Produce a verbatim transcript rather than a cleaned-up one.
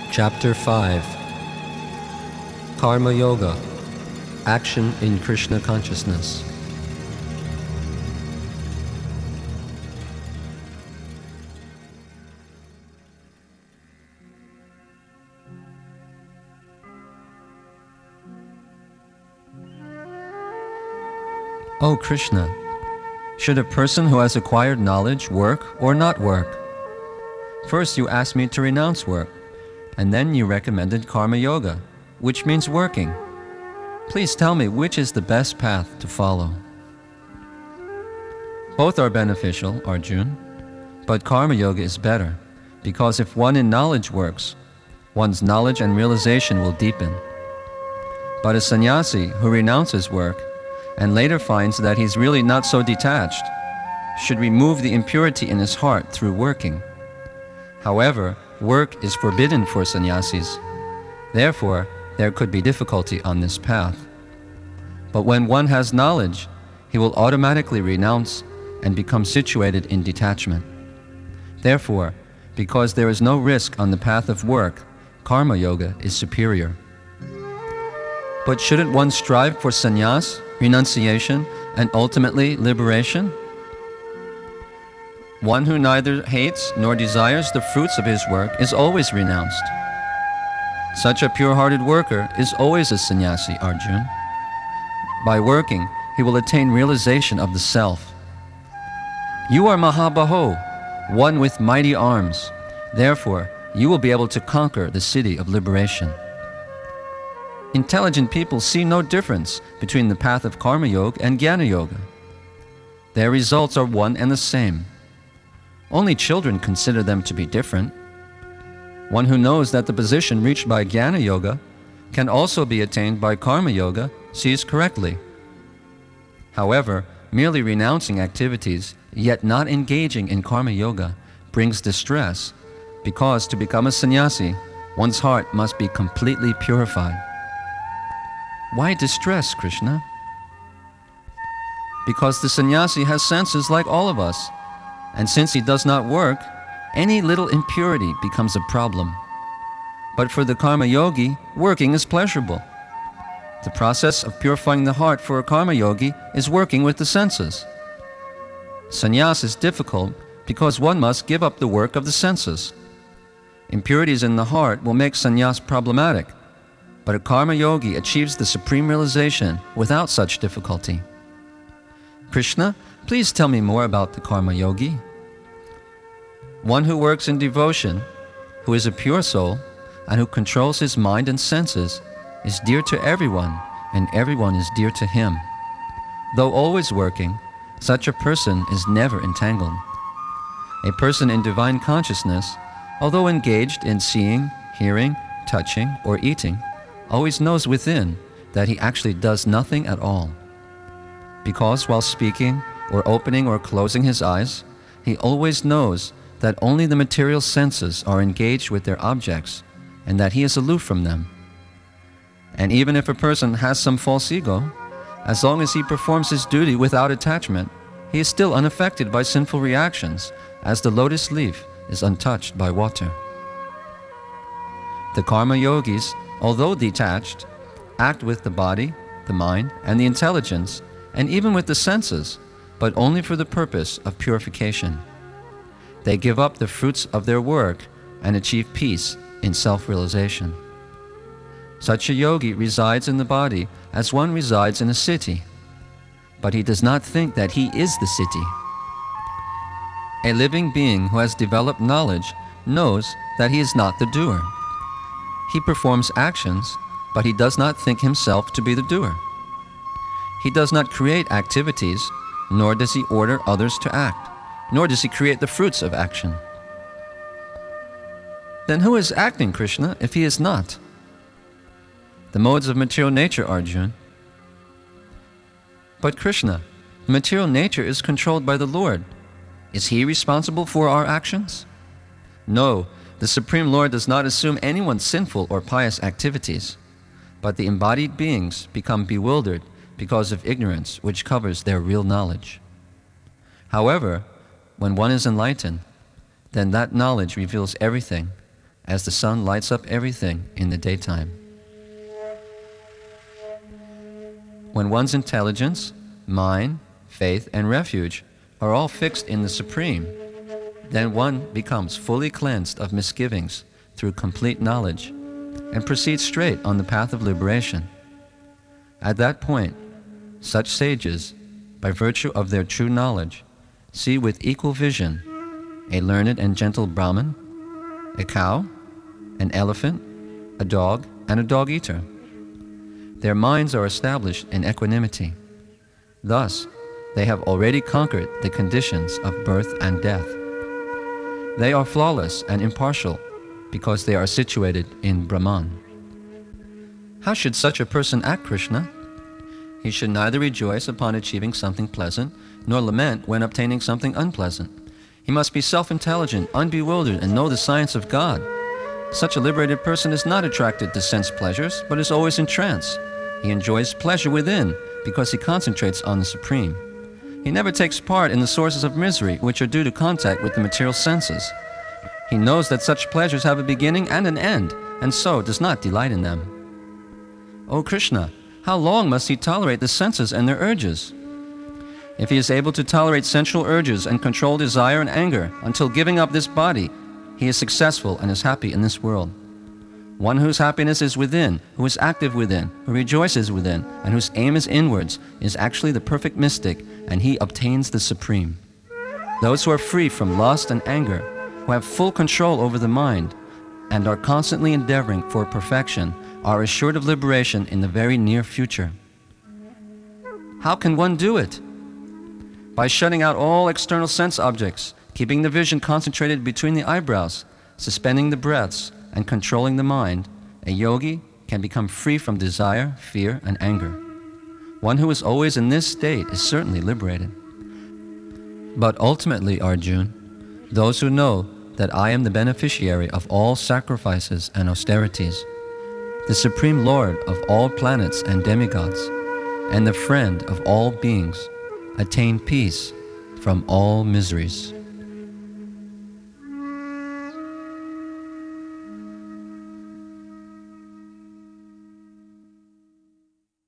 Chapter five. Karma Yoga. Action in Krishna Consciousness. O Krishna, should a person who has acquired knowledge work or not work? First you asked me to renounce work, and then you recommended Karma Yoga, which means working. Please tell me which is the best path to follow. Both are beneficial, Arjun, but Karma Yoga is better, because if one in knowledge works, one's knowledge and realization will deepen. But a sannyasi who renounces work and later finds that he's really not so detached should remove the impurity in his heart through working. However, work is forbidden for sannyasis. Therefore, there could be difficulty on this path. But when one has knowledge, he will automatically renounce and become situated in detachment. Therefore, because there is no risk on the path of work, Karma Yoga is superior. But shouldn't one strive for sannyas, renunciation, and ultimately liberation? One who neither hates nor desires the fruits of his work is always renounced. Such a pure-hearted worker is always a sannyasi, Arjun. By working, he will attain realization of the self. You are Mahabaho, one with mighty arms. Therefore, you will be able to conquer the city of liberation. Intelligent people see no difference between the path of Karma Yoga and Jnana Yoga. Their results are one and the same. Only children consider them to be different. One who knows that the position reached by Jnana Yoga can also be attained by Karma Yoga sees correctly. However, merely renouncing activities, yet not engaging in Karma Yoga, brings distress, because to become a sannyasi, one's heart must be completely purified. Why distress, Krishna? Because the sannyasi has senses like all of us, and since he does not work, any little impurity becomes a problem. But for the karma yogi, working is pleasurable. The process of purifying the heart for a karma yogi is working with the senses. Sannyas is difficult because one must give up the work of the senses. Impurities in the heart will make sannyas problematic, but a karma yogi achieves the supreme realization without such difficulty. Krishna, please tell me more about the karma yogi. One who works in devotion, who is a pure soul, and who controls his mind and senses, is dear to everyone, and everyone is dear to him. Though always working, such a person is never entangled. A person in divine consciousness, although engaged in seeing, hearing, touching, or eating, always knows within that he actually does nothing at all. Because while speaking, or opening or closing his eyes, he always knows that only the material senses are engaged with their objects, and that he is aloof from them. And even if a person has some false ego, as long as he performs his duty without attachment, he is still unaffected by sinful reactions, as the lotus leaf is untouched by water. The karma yogis, although detached, act with the body, the mind, and the intelligence, and even with the senses, but only for the purpose of purification. They give up the fruits of their work and achieve peace in self-realization. Such a yogi resides in the body as one resides in a city, but he does not think that he is the city. A living being who has developed knowledge knows that he is not the doer. He performs actions, but he does not think himself to be the doer. He does not create activities, nor does he order others to act, nor does he create the fruits of action. Then who is acting, Krishna, if he is not? The modes of material nature, Arjun. But Krishna, material nature is controlled by the Lord. Is he responsible for our actions? No, the Supreme Lord does not assume anyone's sinful or pious activities, but the embodied beings become bewildered because of ignorance which covers their real knowledge. However, when one is enlightened, then that knowledge reveals everything, as the sun lights up everything in the daytime. When one's intelligence, mind, faith, and refuge are all fixed in the Supreme, then one becomes fully cleansed of misgivings through complete knowledge and proceeds straight on the path of liberation. At that point, such sages, by virtue of their true knowledge, see with equal vision a learned and gentle Brahmin, a cow, an elephant, a dog, and a dog-eater. Their minds are established in equanimity. Thus, they have already conquered the conditions of birth and death. They are flawless and impartial because they are situated in Brahman. How should such a person act, Krishna? He should neither rejoice upon achieving something pleasant, nor lament when obtaining something unpleasant. He must be self-intelligent, unbewildered, and know the science of God. Such a liberated person is not attracted to sense pleasures, but is always in trance. He enjoys pleasure within because he concentrates on the Supreme. He never takes part in the sources of misery which are due to contact with the material senses. He knows that such pleasures have a beginning and an end, and so does not delight in them. O Krishna, how long must he tolerate the senses and their urges? If he is able to tolerate sensual urges and control desire and anger until giving up this body, he is successful and is happy in this world. One whose happiness is within, who is active within, who rejoices within, and whose aim is inwards, is actually the perfect mystic, and he obtains the Supreme. Those who are free from lust and anger, who have full control over the mind, and are constantly endeavoring for perfection, are assured of liberation in the very near future. How can one do it? By shutting out all external sense objects, keeping the vision concentrated between the eyebrows, suspending the breaths, and controlling the mind, a yogi can become free from desire, fear, and anger. One who is always in this state is certainly liberated. But ultimately, Arjuna, those who know that I am the beneficiary of all sacrifices and austerities, the Supreme Lord of all planets and demigods, and the friend of all beings, attain peace from all miseries.